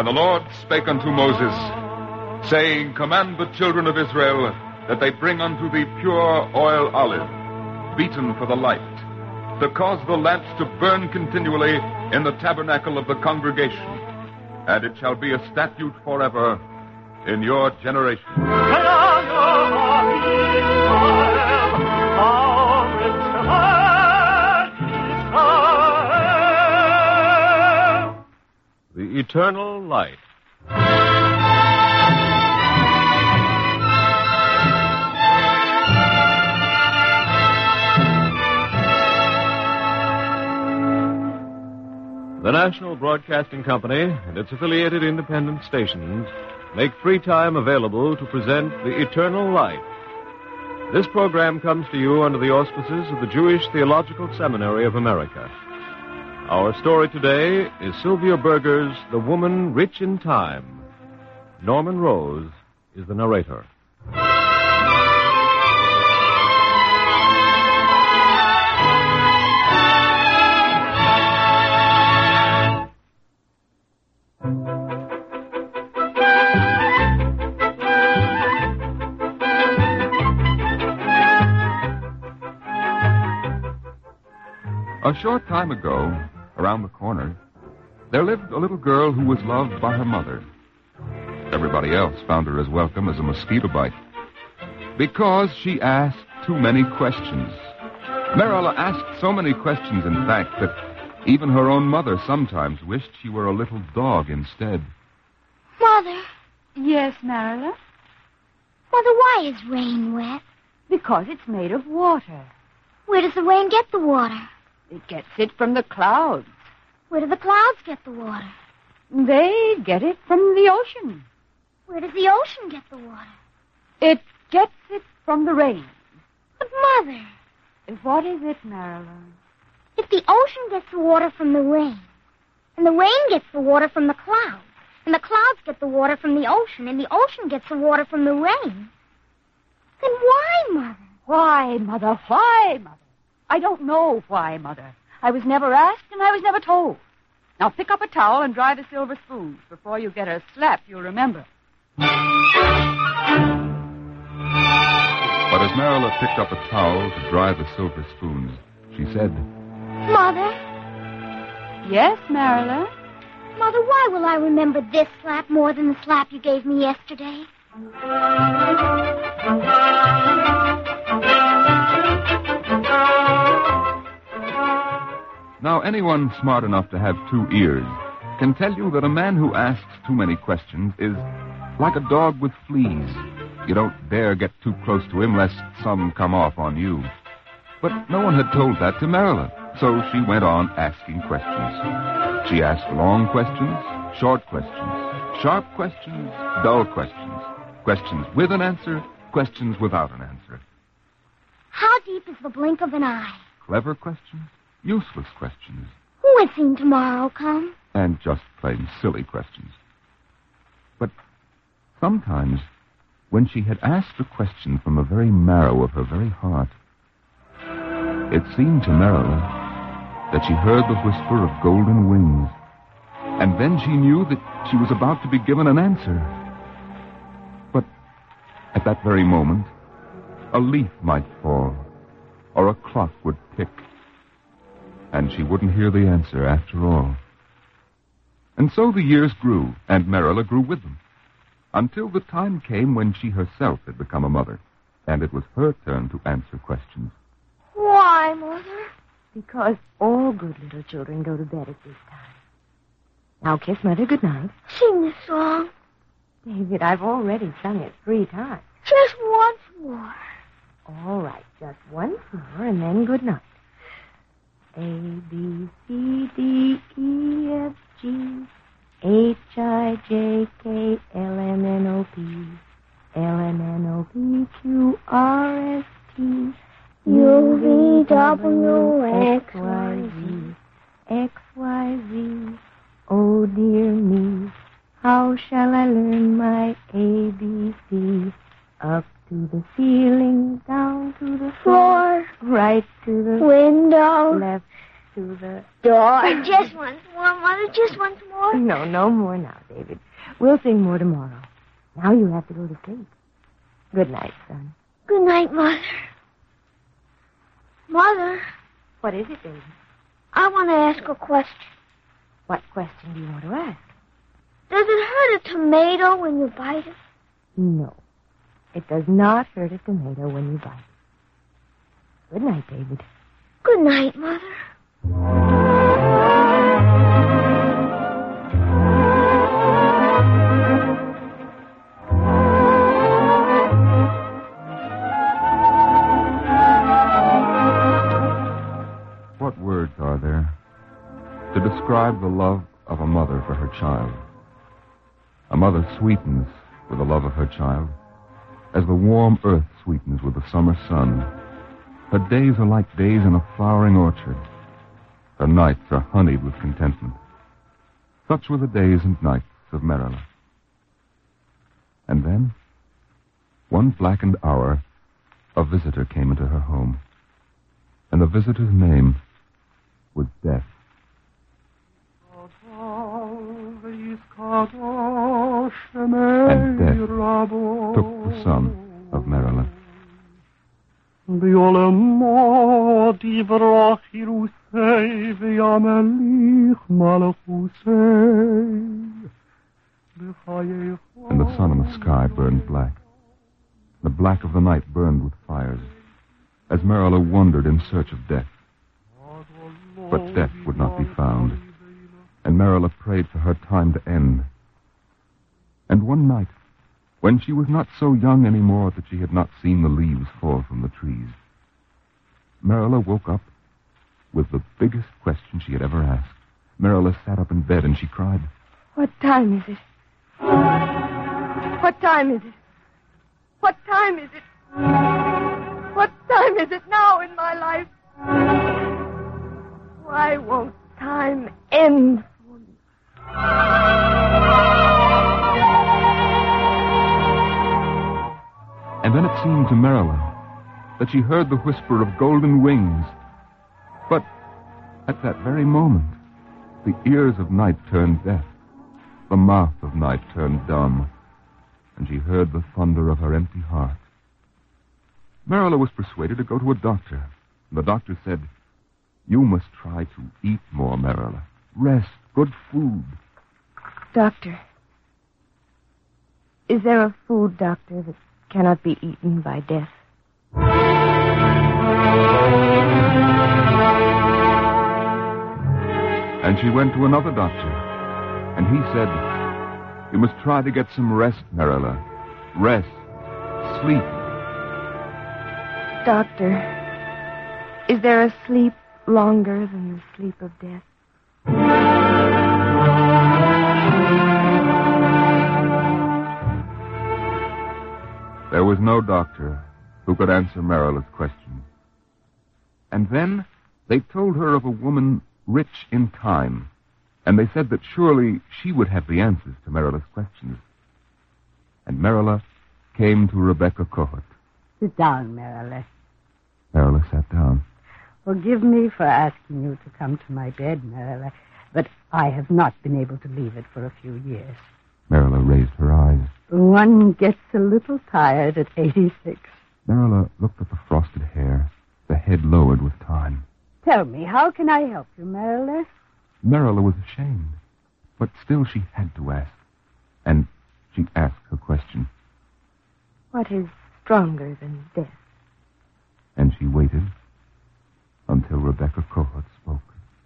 And the Lord spake unto Moses, saying, Command the children of Israel that they bring unto thee pure oil olive, beaten for the light, to cause the lamps to burn continually in the tabernacle of the congregation. And it shall be a statute forever in your generation. The Eternal Light. The National Broadcasting Company and its affiliated independent stations make free time available to present The Eternal Light. This program comes to you under the auspices of the Jewish Theological Seminary of America. Our story today is Sylvia Berger's The Woman Rich in Time. Norman Rose is the narrator. A short time ago, around the corner, there lived a little girl who was loved by her mother. Everybody else found her as welcome as a mosquito bite, because she asked too many questions. Marilla asked so many questions, in fact, that even her own mother sometimes wished she were a little dog instead. Mother. Yes, Marilla? Mother, why is rain wet? Because it's made of water. Where does the rain get the water? It gets it from the clouds. Where do the clouds get the water? They get it from the ocean. Where does the ocean get the water? It gets it from the rain. But, Mother... What is it, Marilla? If the ocean gets the water from the rain, and the rain gets the water from the clouds, and the clouds get the water from the ocean, and the ocean gets the water from the rain, then why, Mother? Why, Mother? Why, Mother? I don't know why, Mother. I was never asked, and I was never told. Now pick up a towel and dry the silver spoons. Before you get a slap, you'll remember. But as Marilla picked up a towel to dry the silver spoons, she said, Mother? Yes, Marilla? Mother, why will I remember this slap more than the slap you gave me yesterday? Now, anyone smart enough to have two ears can tell you that a man who asks too many questions is like a dog with fleas. You don't dare get too close to him lest some come off on you. But no one had told that to Marilla, so she went on asking questions. She asked long questions, short questions, sharp questions, dull questions, questions with an answer, questions without an answer. How deep is the blink of an eye? Clever questions, useless questions. Who has seen tomorrow come? And just plain silly questions. But sometimes, when she had asked a question from the very marrow of her very heart, it seemed to Marilla that she heard the whisper of golden wings, and then she knew that she was about to be given an answer. But at that very moment, a leaf might fall, or a clock would tick, and she wouldn't hear the answer after all. And so the years grew, and Marilla grew with them, until the time came when she herself had become a mother, and it was her turn to answer questions. Why, Mother? Because all good little children go to bed at this time. Now kiss Mother goodnight. Sing the song. David, I've already sung it 3 times. Just once more. All right, just once more, and then goodnight. A, B, C, D, E, F, G, H, I, J, K, L, M, N, O, P, L, M, N, O, P, Q, R, S, T, U, V, W, X, Y, Z, X, Y, Z. Oh, dear me, how shall I learn my ABC? Up to the ceiling, down to the floor, right to the window, left to the door. Just once more, Mother. Just once more. No more now, David. We'll sing more tomorrow. Now you have to go to sleep. Good night, son. Good night, Mother. Mother. What is it, David? I want to ask a question. What question do you want to ask? Does it hurt a tomato when you bite it? No. It does not hurt a tomato when you bite it. Good night, David. Good night, Mother. What words are there to describe the love of a mother for her child? A mother sweetens with the love of her child as the warm earth sweetens with the summer sun. Her days are like days in a flowering orchard. Her nights are honeyed with contentment. Such were the days and nights of Marilla. And then, one blackened hour, a visitor came into her home. And the visitor's name was Death. And Death took the son of Marilla. And the sun in the sky burned black. The black of the night burned with fires, as Marilla wandered in search of Death. But Death would not be found, and Marilla prayed for her time to end. And one night, when she was not so young anymore that she had not seen the leaves fall from the trees, Marilla woke up with the biggest question she had ever asked. Marilla sat up in bed and she cried, What time is it? What time is it? What time is it? What time is it now in my life? Why won't time end for me? And then it seemed to Marilla that she heard the whisper of golden wings. But at that very moment, the ears of night turned deaf, the mouth of night turned dumb, and she heard the thunder of her empty heart. Marilla was persuaded to go to a doctor. The doctor said, You must try to eat more, Marilla. Rest, good food. Doctor, is there a food, Doctor, that cannot be eaten by death? And she went to another doctor, and he said, You must try to get some rest, Marilla. Rest. Sleep. Doctor, is there a sleep longer than the sleep of death? There was no doctor who could answer Marilla's question. And then they told her of a woman rich in time, and they said that surely she would have the answers to Marilla's questions. And Marilla came to Rebecca Cohut. Sit down, Marilla. Marilla sat down. Forgive me for asking you to come to my bed, Marilla, but I have not been able to leave it for a few years. Marilla raised her eyes. One gets a little tired at 86. Marilla looked at the frosted hair, the head lowered with time. Tell me, how can I help you, Marilla? Marilla was ashamed, but still she had to ask. And she asked her question. What is stronger than death? And she waited until Rebecca Cohut spoke.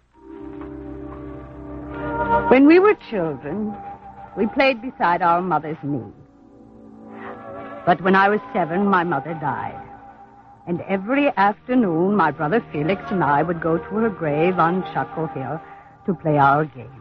When we were children, we played beside our mother's knee. But when I was 7, my mother died. And every afternoon, my brother Felix and I would go to her grave on Chuckle Hill to play our games.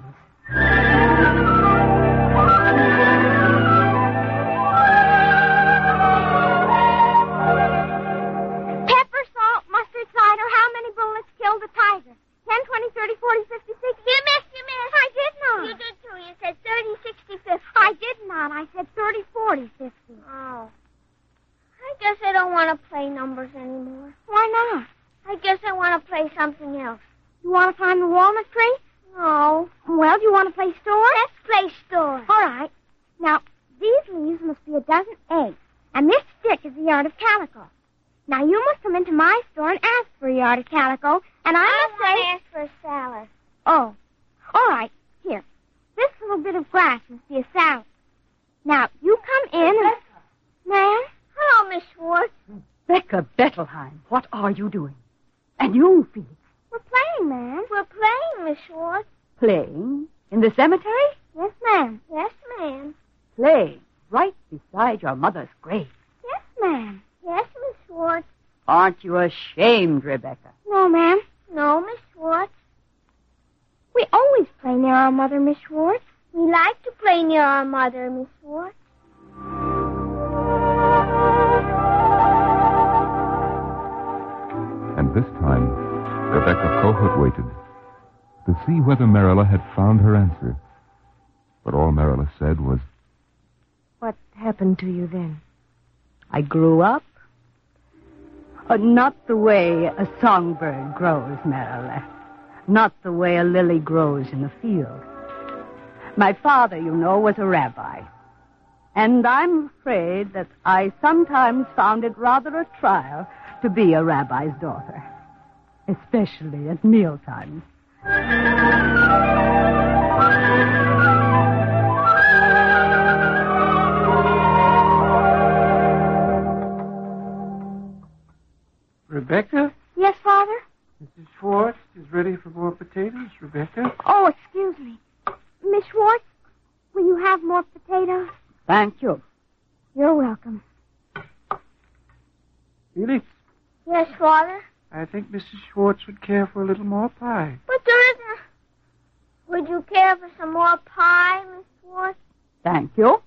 Pepper, salt, mustard, cider. How many bullets killed a tiger? 10, 20, 30, 40, 50, 60. You missed. I did not. You did too. You said 30, 60, 50. I did not. I said 30, 40, 50. Oh. I guess I don't want to play numbers anymore. Why not? I guess I want to play something else. You want to climb the walnut tree? No. Well, do you want to play store? Let's play store. All right. Now, these leaves must be a dozen eggs, and this stick is a yard of calico. Now, you must come into my store and ask for a yard of calico, and I must say... ask for a salad. Oh. All right. Here. This little bit of grass must be a salad. Now, you come in and... Ma'am? Hello, Miss Schwartz. Rebecca Bettelheim, what are you doing? And you, Felix? We're playing, ma'am. We're playing, Miss Schwartz. Playing? In the cemetery? Yes, ma'am. Yes, ma'am. Playing right beside your mother's grave. Yes, ma'am. Yes, Miss Schwartz. Aren't you ashamed, Rebecca? No, ma'am. No, Miss Schwartz. We always play near our mother, Miss Schwartz. We like to play near our mother, Miss Schwartz. And this time, Rebecca Kohut waited to see whether Marilla had found her answer. But all Marilla said was, What happened to you then? I grew up. Not the way a songbird grows, Marilla. Not the way a lily grows in the field. My father, you know, was a rabbi. And I'm afraid that I sometimes found it rather a trial to be a rabbi's daughter, especially at mealtimes. Rebecca? Yes, Father? Mrs. Schwartz is ready for more potatoes, Rebecca. Oh, excuse me. Miss Schwartz, will you have more potatoes? Thank you. You're welcome. Felix, Yes, Father. I think Mrs. Schwartz would care for a little more pie. But there isn't. Would you care for some more pie, Miss Schwartz? Thank you.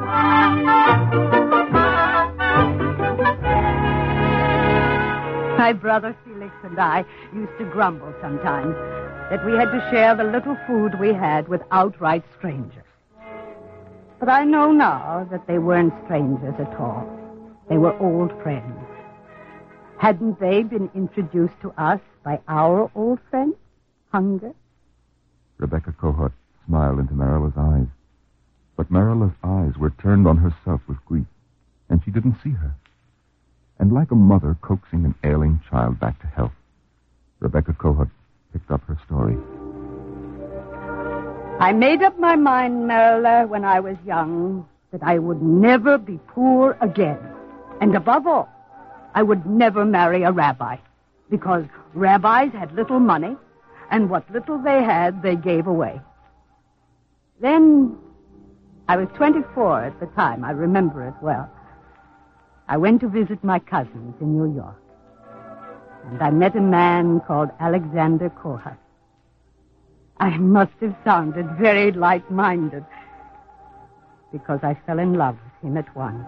My brother Felix and I used to grumble sometimes that we had to share the little food we had with outright strangers. But I know now that they weren't strangers at all. They were old friends. Hadn't they been introduced to us by our old friend, Hunger? Rebecca Kohut smiled into Marilla's eyes. But Marilla's eyes were turned on herself with grief, and she didn't see her. And like a mother coaxing an ailing child back to health, Rebecca Kohut picked up her story. I made up my mind, Marilla, when I was young, that I would never be poor again. And above all, I would never marry a rabbi, because rabbis had little money, and what little they had, they gave away. Then, I was 24 at the time. I remember it well. I went to visit my cousins in New York, and I met a man called Alexander Kohut. I must have sounded very light-minded, because I fell in love with him at once.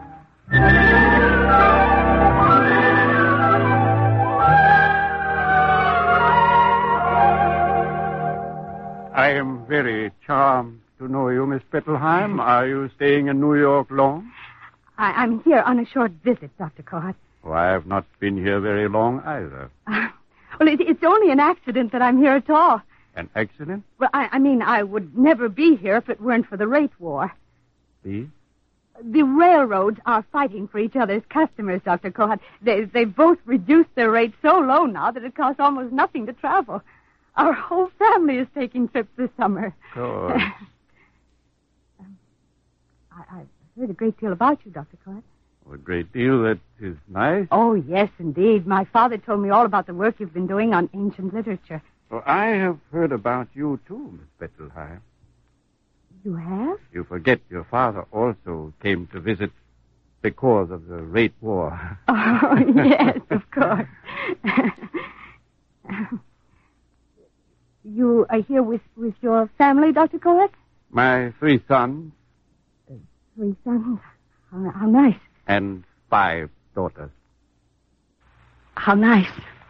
I am very charmed to know you, Miss Bettelheim. Are you staying in New York long? I'm here on a short visit, Dr. Kohut. Oh, I have not been here very long either. Well, it's only an accident that I'm here at all. An accident? Well, I mean, I would never be here if it weren't for the rate war. The? The railroads are fighting for each other's customers, Dr. Kohut. They've both reduced their rates so low now that it costs almost nothing to travel. Our whole family is taking trips this summer. Good. I've heard a great deal about you, Dr. Kohut. A great deal. That is nice. Oh, yes, indeed. My father told me all about the work you've been doing on ancient literature. Oh, I have heard about you, too, Miss Bettelheim. You have? You forget your father also came to visit because of the rate war. Oh, yes, of course. You are here with your family, Dr. Kohut? My 3 sons. 3 sons? How nice. And 5 daughters. How nice.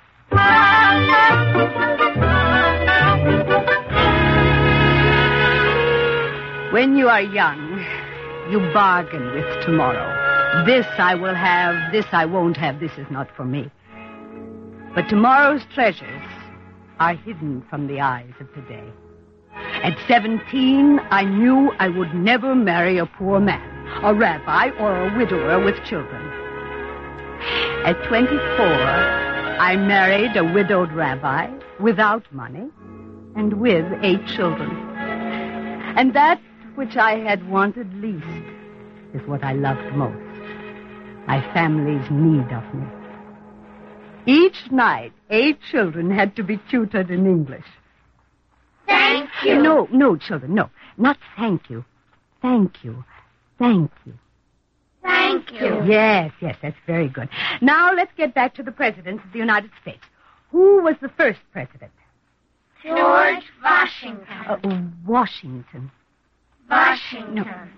When you are young, you bargain with tomorrow. This I will have, this I won't have, this is not for me. But tomorrow's treasures are hidden from the eyes of today. At 17, I knew I would never marry a poor man, a rabbi, or a widower with children. At 24, I married a widowed rabbi without money and with 8 children. And that which I had wanted least is what I loved most, my family's need of me. Each night, 8 children had to be tutored in English. Thank you. No, children, no. Not thank you. Thank you. Thank you. Thank you. Yes, that's very good. Now let's get back to the presidents of the United States. Who was the first president? George Washington. Washington. Washington.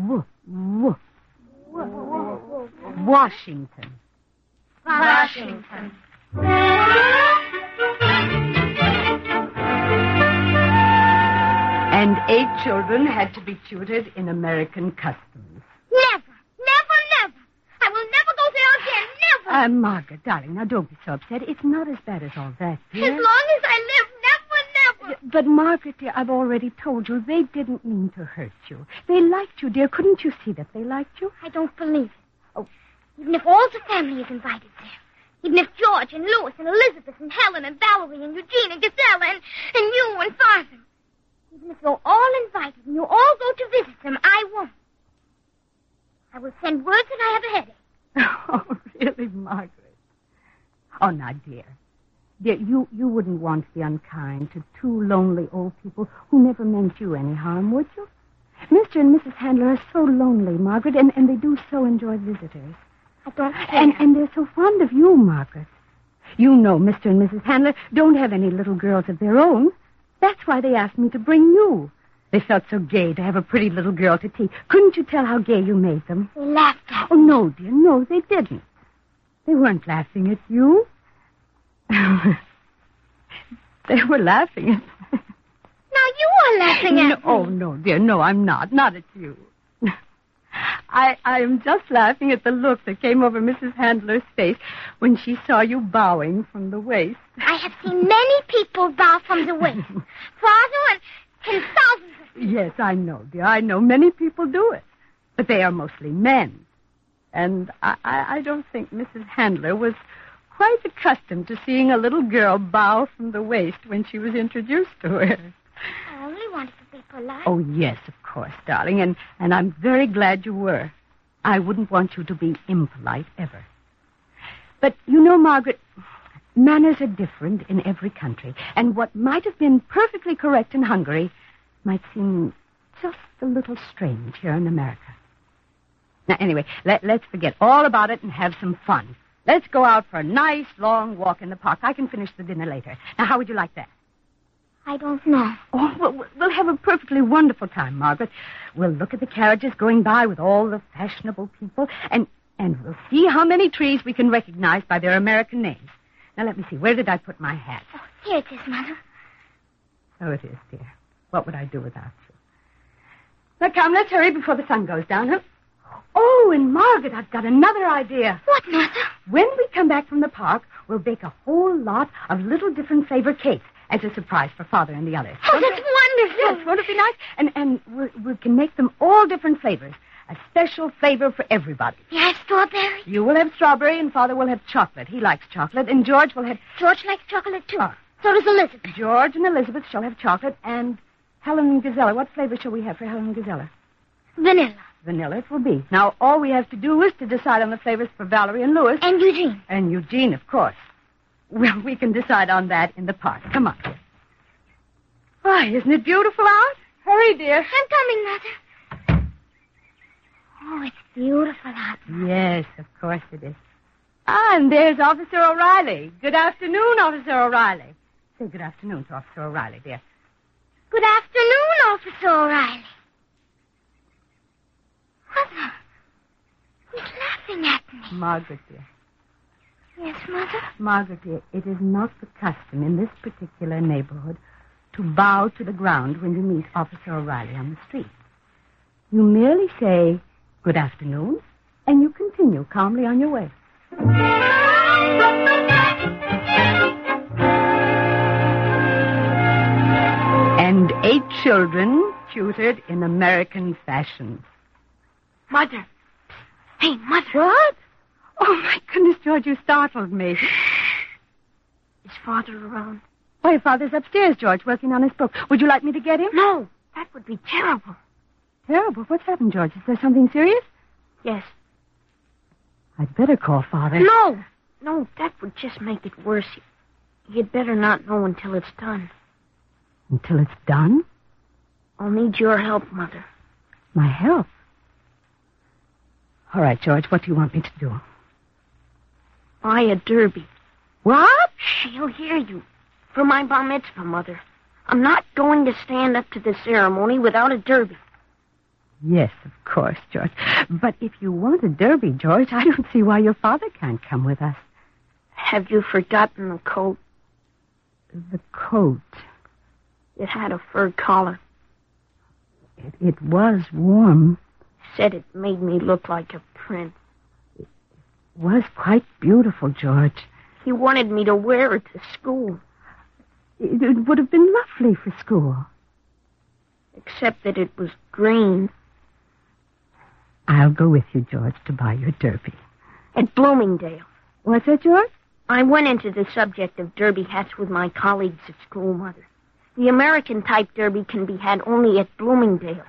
Washington. Washington. And 8 children had to be tutored in American customs. Never. I will never go there again. Never. Margaret, darling, now don't be so upset. It's not as bad as all that, dear. As long as I live, never. But, Margaret, dear, I've already told you they didn't mean to hurt you. They liked you, dear. Couldn't you see that they liked you? I don't believe it. Oh, even if all the family is invited there. Even if George and Louis and Elizabeth and Helen and Valerie and Eugene and Gisela and you and Father. Even if you're all invited and you all go to visit them, I won't. I will send word that I have a headache. Oh, really, Margaret? Oh, now, dear. Dear, you wouldn't want to be unkind to 2 lonely old people who never meant you any harm, would you? Mr. and Mrs. Handler are so lonely, Margaret, and they do so enjoy visitors. I don't care. And they're so fond of you, Margaret. You know Mr. and Mrs. Handler don't have any little girls of their own. That's why they asked me to bring you. They felt so gay to have a pretty little girl to tea. Couldn't you tell how gay you made them? They laughed at Oh, no, dear, no, they didn't. They weren't laughing at you. They were laughing at me. Now you are laughing at me. Oh, no, dear, no, I'm not. Not at you. I am just laughing at the look that came over Mrs. Handler's face when she saw you bowing from the waist. I have seen many people bow from the waist. Father and thousands of people. Yes, I know, dear. I know many people do it. But they are mostly men. And I don't think Mrs. Handler was quite accustomed to seeing a little girl bow from the waist when she was introduced to her. I only wanted to be polite. Oh, yes, of course, darling. And I'm very glad you were. I wouldn't want you to be impolite ever. But, you know, Margaret, manners are different in every country. And what might have been perfectly correct in Hungary might seem just a little strange here in America. Now, anyway, let's forget all about it and have some fun. Let's go out for a nice, long walk in the park. I can finish the dinner later. Now, how would you like that? I don't know. Oh, we'll have a perfectly wonderful time, Margaret. We'll look at the carriages going by with all the fashionable people, and we'll see how many trees we can recognize by their American names. Now, let me see. Where did I put my hat? Oh, here it is, Mother. So it is, dear. What would I do without you? Now, come, let's hurry before the sun goes down, huh? Oh, and Margaret, I've got another idea. What, Mother? When we come back from the park, we'll bake a whole lot of little different flavor cakes as a surprise for Father and the others. Oh, that's wonderful. Yes, won't it be nice? And we can make them all different flavors. A special flavor for everybody. You have strawberry? You will have strawberry, and Father will have chocolate. He likes chocolate, and George will have... George likes chocolate, too. So does Elizabeth. George and Elizabeth shall have chocolate, and Helen and Gisela. What flavor shall we have for Helen and Gisela? Vanilla. Vanilla it will be. Now, all we have to do is to decide on the flavors for Valerie and Louis. And Eugene. And Eugene, of course. Well, we can decide on that in the park. Come on. Why, isn't it beautiful out? Hurry, dear. I'm coming, Mother. Oh, it's beautiful out. Yes, of course it is. Ah, and there's Officer O'Reilly. Good afternoon, Officer O'Reilly. Say good afternoon to Officer O'Reilly, dear. Good afternoon, Officer O'Reilly. Mother, he's laughing at me. Margaret, dear. Yes, Mother? Margaret, dear, it is not the custom in this particular neighborhood to bow to the ground when you meet Officer O'Reilly on the street. You merely say, good afternoon, and you continue calmly on your way. children tutored in American fashion. Mother. Hey, Mother. What? Oh, my goodness, George, you startled me. Is Father around? Why, Father's upstairs, George, working on his book. Would you like me to get him? No, that would be terrible. Terrible? What's happened, George? Is there something serious? Yes. I'd better call Father. No, that would just make it worse. You'd better not know until it's done. Until it's done? I'll need your help, Mother. My help? All right, George, what do you want me to do? Buy a derby. What? She'll hear you. For my bar mitzvah, Mother. I'm not going to stand up to the ceremony without a derby. Yes, of course, George. But if you want a derby, George, I don't see why your father can't come with us. Have you forgotten the coat? The coat? It had a fur collar. It was warm. Said it made me look like a prince. It was quite beautiful, George. He wanted me to wear it to school. It would have been lovely for school. Except that it was green. I'll go with you, George, to buy your derby. At Bloomingdale. What's that, George? I went into the subject of derby hats with my colleagues at school, Mother. The American-type derby can be had only at Bloomingdale.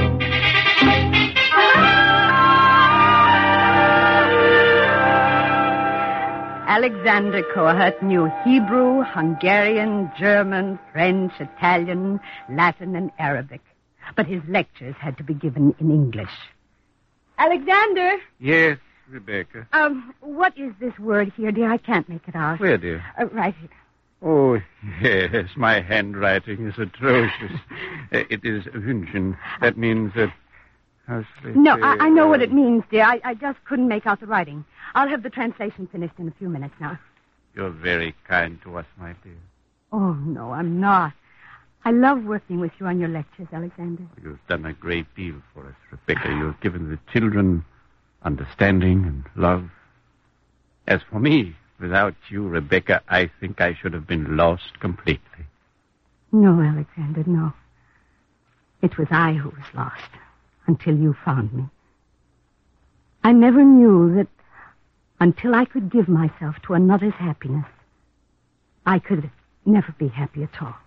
Alexander Kohat knew Hebrew, Hungarian, German, French, Italian, Latin, and Arabic. But his lectures had to be given in English. Alexander! Yes, Rebecca. What is this word here, dear? I can't make it out. Where, dear? Right here. Oh, yes, my handwriting is atrocious. It is wünschen. That means that... No, I know what it means, dear. I just couldn't make out the writing. I'll have the translation finished in a few minutes now. You're very kind to us, my dear. Oh, no, I'm not. I love working with you on your lectures, Alexander. You've done a great deal for us, Rebecca. You've given the children understanding and love. As for me, without you, Rebecca, I think I should have been lost completely. No, Alexander, no. It was I who was lost until you found me. I never knew that until I could give myself to another's happiness, I could never be happy at all.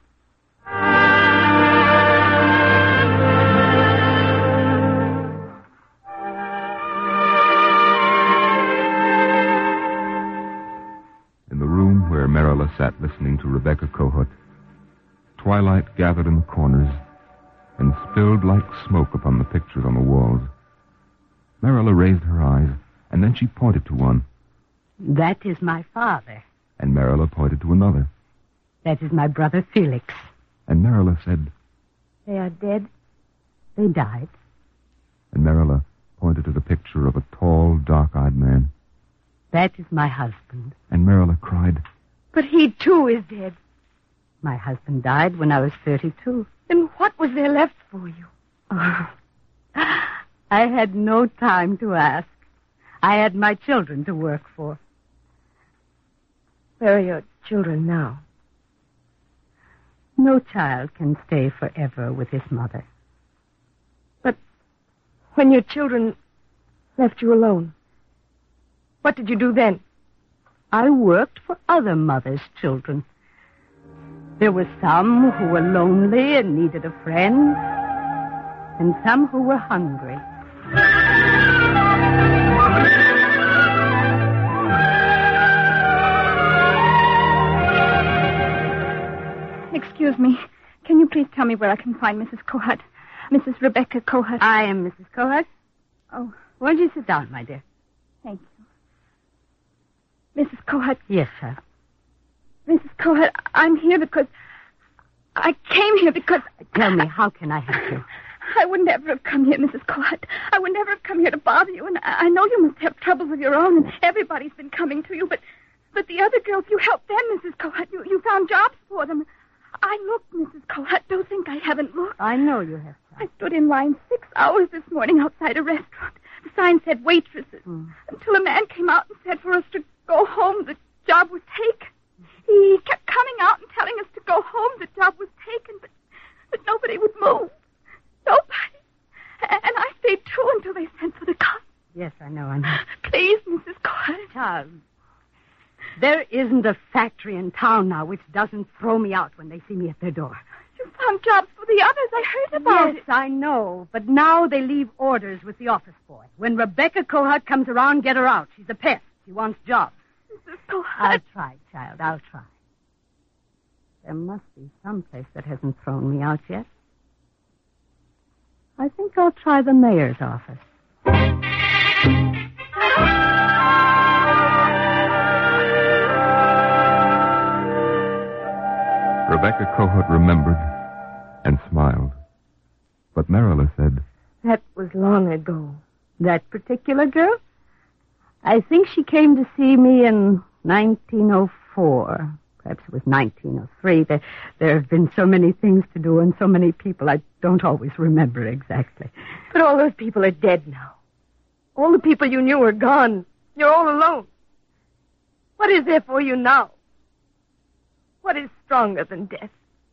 In the room where Marilla sat listening to Rebecca Kohat, twilight gathered in the corners and spilled like smoke upon the pictures on the walls. Marilla raised her eyes, and then she pointed to one. That is my father. And Marilla pointed to another. That is my brother Felix. And Marilla said, They are dead. They died. And Marilla pointed to the picture of a tall, dark-eyed man. That is my husband. And Marilla cried, But he, too, is dead. My husband died when I was 32. Then what was there left for you? Oh, I had no time to ask. I had my children to work for. Where are your children now? No child can stay forever with his mother. But when your children left you alone, what did you do then? I worked for other mothers' children. There were some who were lonely and needed a friend, and some who were hungry. Excuse me. Can you please tell me where I can find Mrs. Kohat? Mrs. Rebecca Kohat. I am Mrs. Kohat. Oh, Won't you sit down, my dear? thank you. Mrs. Kohat. Yes, sir. Mrs. Kohat, I'm here because... I came here because... Tell me, how can I help you? I would never have come here, Mrs. Kohat. I would never have come here to bother you, and I know you must have troubles of your own, and everybody's been coming to you, but the other girls, you helped them, Mrs. Kohat. You found jobs for them. I looked, Mrs. Kohat. Don't think I haven't looked. I know you have. I stood in line 6 hours this morning outside a restaurant. The sign said waitresses. Until a man came out and said for us to go home. The job was taken. He kept coming out and telling us to go home. The job was taken, but nobody would move. Nobody. And I stayed, too, until they sent for the cops. Yes, I know. Please, Mrs. Coyle. Child, there isn't a factory in town now which doesn't throw me out when they see me at their door. You found jobs for the others. I heard about it. Yes, I know. But now they leave orders with the office boy. When Rebecca Cohut comes around, get her out. She's a pest. She wants jobs. Mrs. Cohut. I'll try, child. I'll try. There must be some place that hasn't thrown me out yet. I think I'll try the mayor's office. Rebecca Cohut remembered and smiled. But Marilla said, That was long ago. That particular girl? I think she came to see me in 1904. Perhaps it was 1903. There have been so many things to do and so many people, I don't always remember exactly. But all those people are dead now. All the people you knew are gone. You're all alone. What is there for you now? What is stronger than death?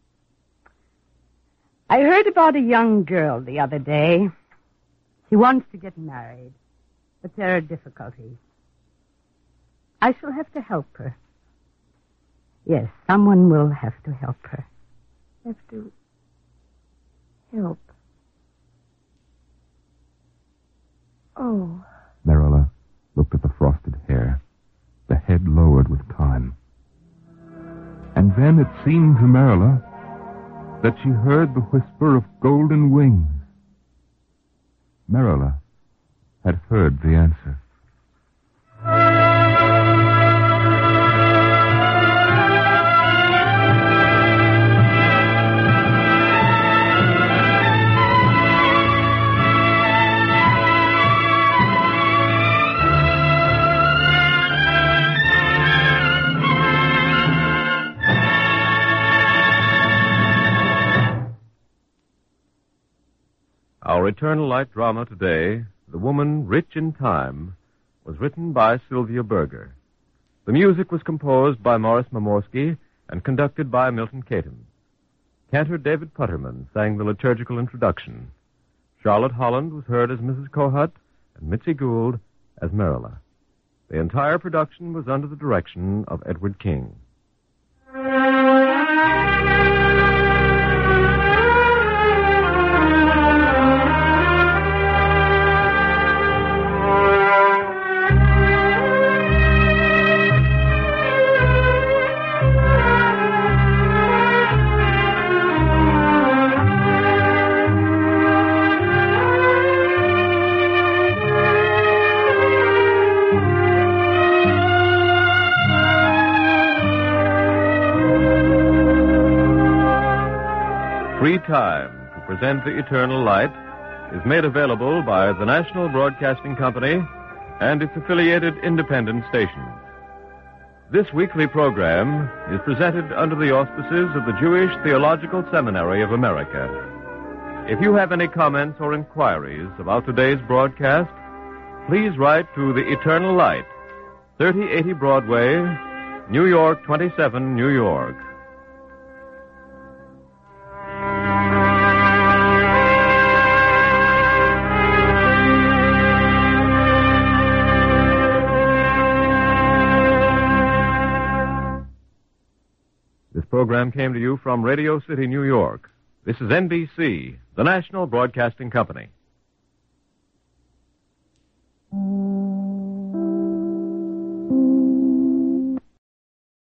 I heard about a young girl the other day. She wants to get married, but there are difficulties. I shall have to help her. Yes, someone will have to help her. Have to help. Oh. Marilla looked at the frosted hair, the head lowered with time. And then it seemed to Marilla that she heard the whisper of golden wings. Marilla had heard the answer. Our Eternal Light drama today, The Woman Rich in Time, was written by Sylvia Berger. The music was composed by Morris Mamorsky and conducted by Milton Caton. Cantor David Putterman sang the liturgical introduction. Charlotte Holland was heard as Mrs. Cohut and Mitzi Gould as Marilla. The entire production was under the direction of Edward King. Free Time to present The Eternal Light is made available by the National Broadcasting Company and its affiliated independent stations. This weekly program is presented under the auspices of the Jewish Theological Seminary of America. If you have any comments or inquiries about today's broadcast, please write to The Eternal Light, 3080 Broadway, New York 27, New York. This program came to you from Radio City, New York. This is NBC, the National Broadcasting Company.